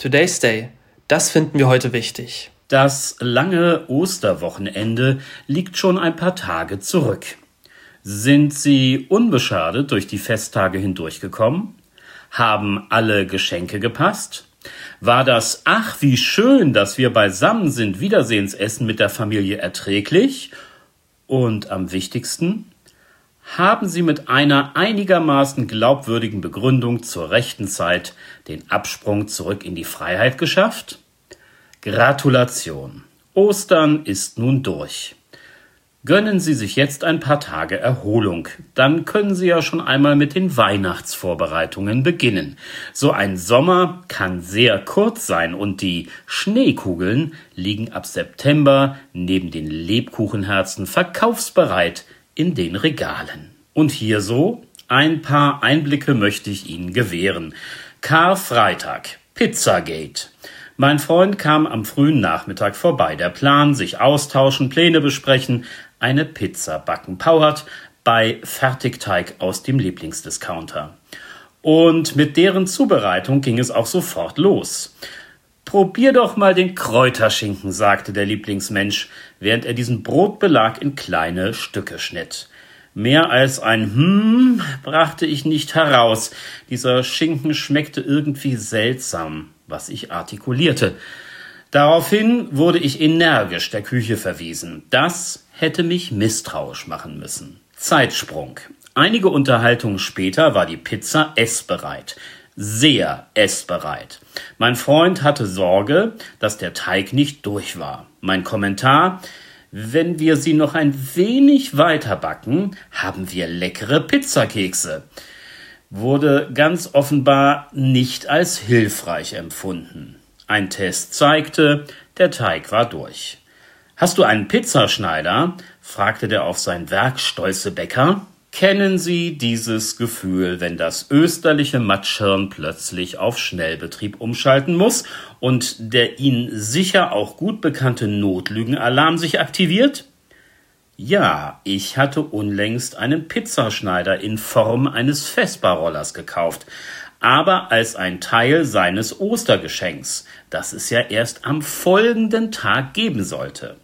Today's Day. Das finden wir heute wichtig. Das lange Osterwochenende liegt schon ein paar Tage zurück. Sind Sie unbeschadet durch die Festtage hindurchgekommen? Haben alle Geschenke gepasst? War das »Ach, wie schön, dass wir beisammen sind« Wiedersehensessen mit der Familie erträglich? Und am wichtigsten, haben Sie mit einer einigermaßen glaubwürdigen Begründung zur rechten Zeit den Absprung zurück in die Freiheit geschafft? Gratulation! Ostern ist nun durch. Gönnen Sie sich jetzt ein paar Tage Erholung. Dann können Sie ja schon einmal mit den Weihnachtsvorbereitungen beginnen. So ein Sommer kann sehr kurz sein und die Schneekugeln liegen ab September neben den Lebkuchenherzen verkaufsbereit in den Regalen. Und hier so ein paar Einblicke möchte ich Ihnen gewähren. Karfreitag, Pizzagate. Mein Freund kam am frühen Nachmittag vorbei. Der Plan, sich austauschen, Pläne besprechen, eine Pizza backen. Pauert bei Fertigteig aus dem Lieblingsdiscounter. Und mit deren Zubereitung ging es auch sofort los. »Probier doch mal den Kräuterschinken«, sagte der Lieblingsmensch, während er diesen Brotbelag in kleine Stücke schnitt. Mehr als ein brachte ich nicht heraus. Dieser Schinken schmeckte irgendwie seltsam, was ich artikulierte. Daraufhin wurde ich energisch der Küche verwiesen. Das hätte mich misstrauisch machen müssen. Zeitsprung. Einige Unterhaltungen später war die Pizza essbereit. Sehr essbereit. Mein Freund hatte Sorge, dass der Teig nicht durch war. Mein Kommentar: Wenn wir sie noch ein wenig weiter backen, haben wir leckere Pizzakekse. Wurde ganz offenbar nicht als hilfreich empfunden. Ein Test zeigte, der Teig war durch. »Hast du einen Pizzaschneider?« fragte der auf sein Werk stolze Bäcker. Kennen Sie dieses Gefühl, wenn das österliche Matschhirn plötzlich auf Schnellbetrieb umschalten muss und der Ihnen sicher auch gut bekannte Notlügenalarm sich aktiviert? Ja, ich hatte unlängst einen Pizzaschneider in Form eines Vespa-Rollers gekauft, aber als ein Teil seines Ostergeschenks, das es ja erst am folgenden Tag geben sollte.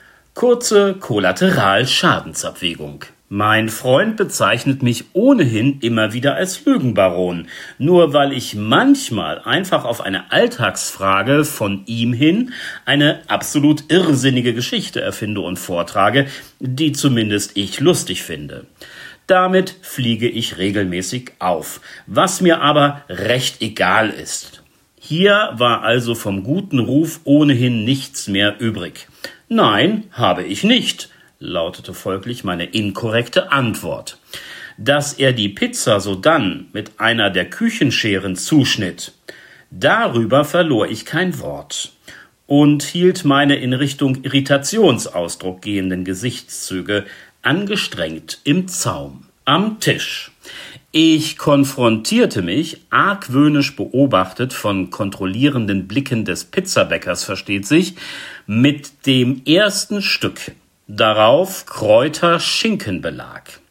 Kurze Kollateralschadensabwägung. Mein Freund bezeichnet mich ohnehin immer wieder als Lügenbaron, nur weil ich manchmal einfach auf eine Alltagsfrage von ihm hin eine absolut irrsinnige Geschichte erfinde und vortrage, die zumindest ich lustig finde. Damit fliege ich regelmäßig auf, was mir aber recht egal ist. Hier war also vom guten Ruf ohnehin nichts mehr übrig. Nein, habe ich nicht, lautete folglich meine inkorrekte Antwort. Dass er die Pizza sodann mit einer der Küchenscheren zuschnitt, darüber verlor ich kein Wort und hielt meine in Richtung Irritationsausdruck gehenden Gesichtszüge angestrengt im Zaum. Am Tisch. Ich konfrontierte mich, argwöhnisch beobachtet von kontrollierenden Blicken des Pizzabäckers, versteht sich, mit dem ersten Stück. Darauf Kräuter-Schinkenbelag.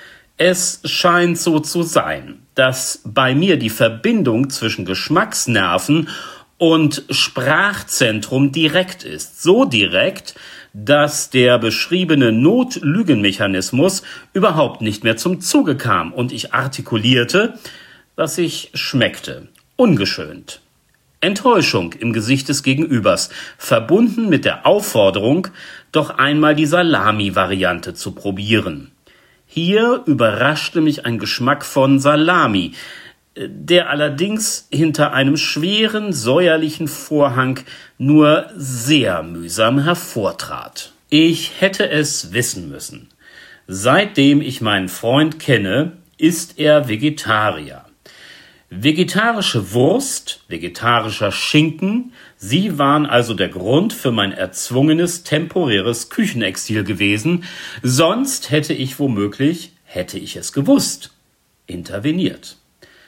Es scheint so zu sein, dass bei mir die Verbindung zwischen Geschmacksnerven und Sprachzentrum direkt ist. So direkt, dass der beschriebene Notlügenmechanismus überhaupt nicht mehr zum Zuge kam und ich artikulierte, was ich schmeckte. Ungeschönt. Enttäuschung im Gesicht des Gegenübers, verbunden mit der Aufforderung, doch einmal die Salami-Variante zu probieren. Hier überraschte mich ein Geschmack von Salami, der allerdings hinter einem schweren, säuerlichen Vorhang nur sehr mühsam hervortrat. Ich hätte es wissen müssen. Seitdem ich meinen Freund kenne, ist er Vegetarier. Vegetarische Wurst, vegetarischer Schinken, sie waren also der Grund für mein erzwungenes, temporäres Küchenexil gewesen, sonst hätte ich womöglich, hätte ich es gewusst, interveniert.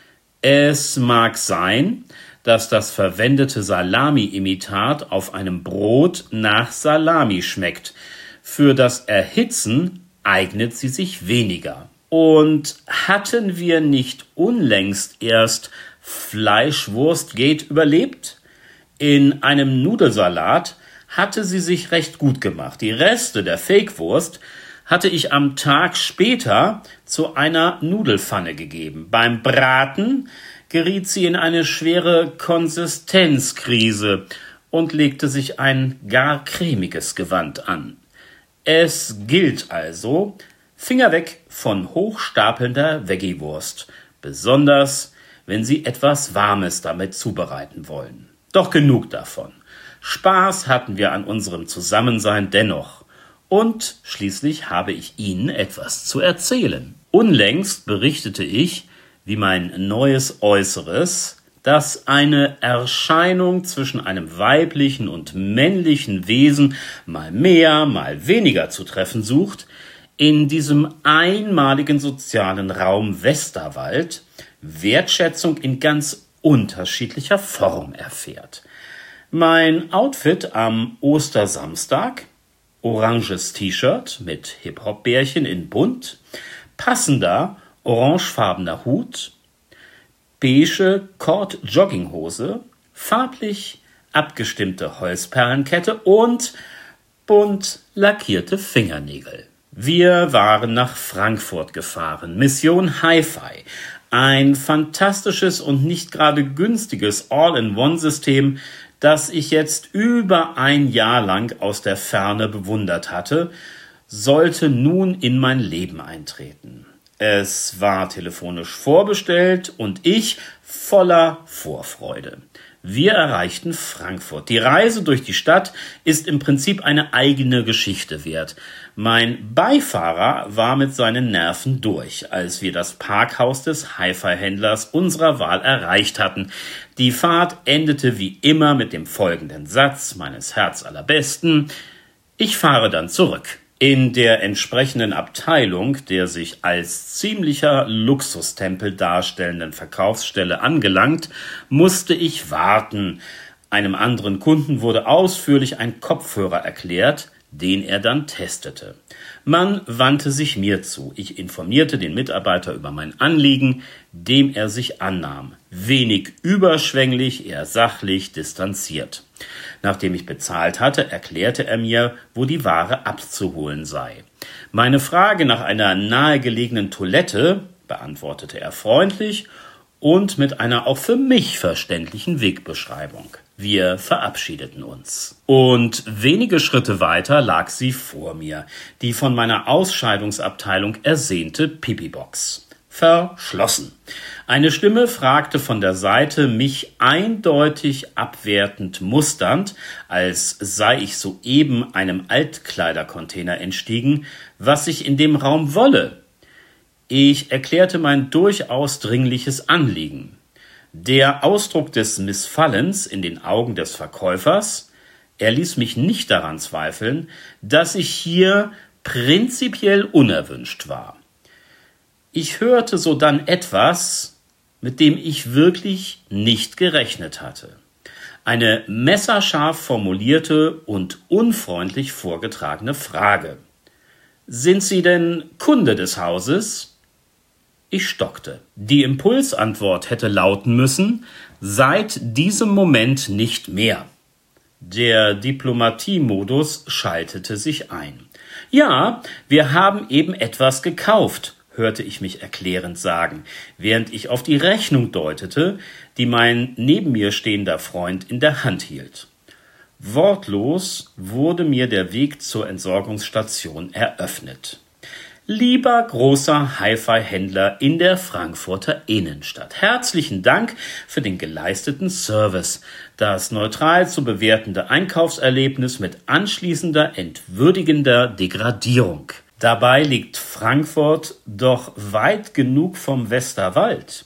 Es mag sein, dass das verwendete Salami-Imitat auf einem Brot nach Salami schmeckt. Für das Erhitzen eignet sie sich weniger. Und hatten wir nicht unlängst erst Fleischwurstgate überlebt? In einem Nudelsalat hatte sie sich recht gut gemacht. Die Reste der Fake-Wurst hatte ich am Tag später zu einer Nudelfanne gegeben. Beim Braten geriet sie in eine schwere Konsistenzkrise und legte sich ein gar cremiges Gewand an. Es gilt also, Finger weg von hochstapelnder Veggie-Wurst, besonders wenn Sie etwas Warmes damit zubereiten wollen. Doch genug davon. Spaß hatten wir an unserem Zusammensein dennoch. Und schließlich habe ich Ihnen etwas zu erzählen. Unlängst berichtete ich, wie mein neues Äußeres, das eine Erscheinung zwischen einem weiblichen und männlichen Wesen mal mehr, mal weniger zu treffen sucht, in diesem einmaligen sozialen Raum Westerwald Wertschätzung in ganz unterschiedlicher Form erfährt. Mein Outfit am Ostersamstag: oranges T-Shirt mit Hip-Hop-Bärchen in bunt, passender orangefarbener Hut, beige Kord-Jogginghose, farblich abgestimmte Holzperlenkette und bunt lackierte Fingernägel. Wir waren nach Frankfurt gefahren. Mission Hi-Fi. Ein fantastisches und nicht gerade günstiges All-in-One-System, das ich jetzt über ein Jahr lang aus der Ferne bewundert hatte, sollte nun in mein Leben eintreten. Es war telefonisch vorbestellt und ich voller Vorfreude. Wir erreichten Frankfurt. Die Reise durch die Stadt ist im Prinzip eine eigene Geschichte wert. Mein Beifahrer war mit seinen Nerven durch, als wir das Parkhaus des Hi-Fi-Händlers unserer Wahl erreicht hatten. Die Fahrt endete wie immer mit dem folgenden Satz meines Herzallerbesten: Ich fahre dann zurück. In der entsprechenden Abteilung der sich als ziemlicher Luxustempel darstellenden Verkaufsstelle angelangt, musste ich warten. Einem anderen Kunden wurde ausführlich ein Kopfhörer erklärt, den er dann testete. Man wandte sich mir zu. Ich informierte den Mitarbeiter über mein Anliegen, dem er sich annahm. Wenig überschwänglich, eher sachlich, distanziert. Nachdem ich bezahlt hatte, erklärte er mir, wo die Ware abzuholen sei. Meine Frage nach einer nahegelegenen Toilette beantwortete er freundlich und mit einer auch für mich verständlichen Wegbeschreibung. Wir verabschiedeten uns. Und wenige Schritte weiter lag sie vor mir, die von meiner Ausscheidungsabteilung ersehnte Pipi-Box. Verschlossen. Eine Stimme fragte von der Seite, mich eindeutig abwertend musternd, als sei ich soeben einem Altkleidercontainer entstiegen, was ich in dem Raum wolle. Ich erklärte mein durchaus dringliches Anliegen. Der Ausdruck des Missfallens in den Augen des Verkäufers, er ließ mich nicht daran zweifeln, dass ich hier prinzipiell unerwünscht war. Ich hörte sodann etwas, mit dem ich wirklich nicht gerechnet hatte. Eine messerscharf formulierte und unfreundlich vorgetragene Frage. Sind Sie denn Kunde des Hauses? Ich stockte. Die Impulsantwort hätte lauten müssen: seit diesem Moment nicht mehr. Der Diplomatiemodus schaltete sich ein. Ja, wir haben eben etwas gekauft, hörte ich mich erklärend sagen, während ich auf die Rechnung deutete, die mein neben mir stehender Freund in der Hand hielt. Wortlos wurde mir der Weg zur Entsorgungsstation eröffnet. Lieber großer Hi-Fi-Händler in der Frankfurter Innenstadt, herzlichen Dank für den geleisteten Service, das neutral zu bewertende Einkaufserlebnis mit anschließender entwürdigender Degradierung. Dabei liegt Frankfurt doch weit genug vom Westerwald.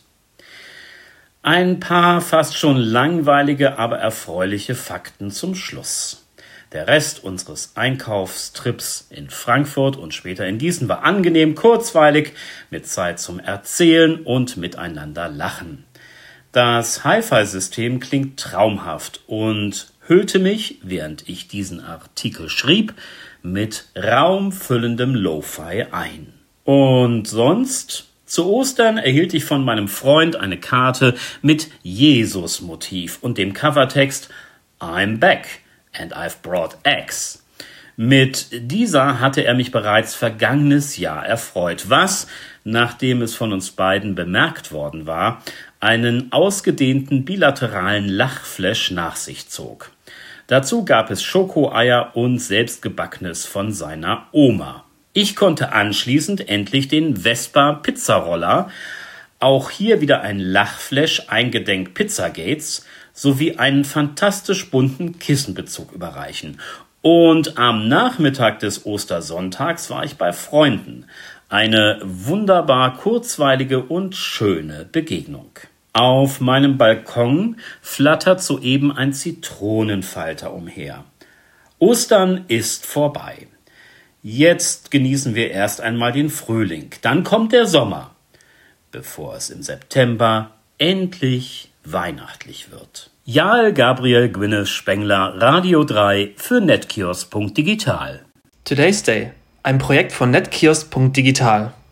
Ein paar fast schon langweilige, aber erfreuliche Fakten zum Schluss. Der Rest unseres Einkaufstrips in Frankfurt und später in Gießen war angenehm, kurzweilig, mit Zeit zum Erzählen und miteinander lachen. Das Hi-Fi-System klingt traumhaft und hüllte mich, während ich diesen Artikel schrieb, mit raumfüllendem Lo-Fi ein. Und sonst? Zu Ostern erhielt ich von meinem Freund eine Karte mit Jesus-Motiv und dem Covertext: I'm back and I've brought eggs. Mit dieser hatte er mich bereits vergangenes Jahr erfreut, was, nachdem es von uns beiden bemerkt worden war, einen ausgedehnten bilateralen Lachflash nach sich zog. Dazu gab es Schokoeier und Selbstgebackenes von seiner Oma. Ich konnte anschließend endlich den Vespa Pizzaroller, auch hier wieder ein Lachflash eingedenk Pizzagates, sowie einen fantastisch bunten Kissenbezug überreichen. Und am Nachmittag des Ostersonntags war ich bei Freunden. Eine wunderbar kurzweilige und schöne Begegnung. Auf meinem Balkon flattert soeben ein Zitronenfalter umher. Ostern ist vorbei. Jetzt genießen wir erst einmal den Frühling. Dann kommt der Sommer, bevor es im September endlich weihnachtlich wird. Jael Gabriel Gwyneth Spengler, Radio 3 für netkiosk.digital. Today's Day, ein Projekt von netkiosk.digital.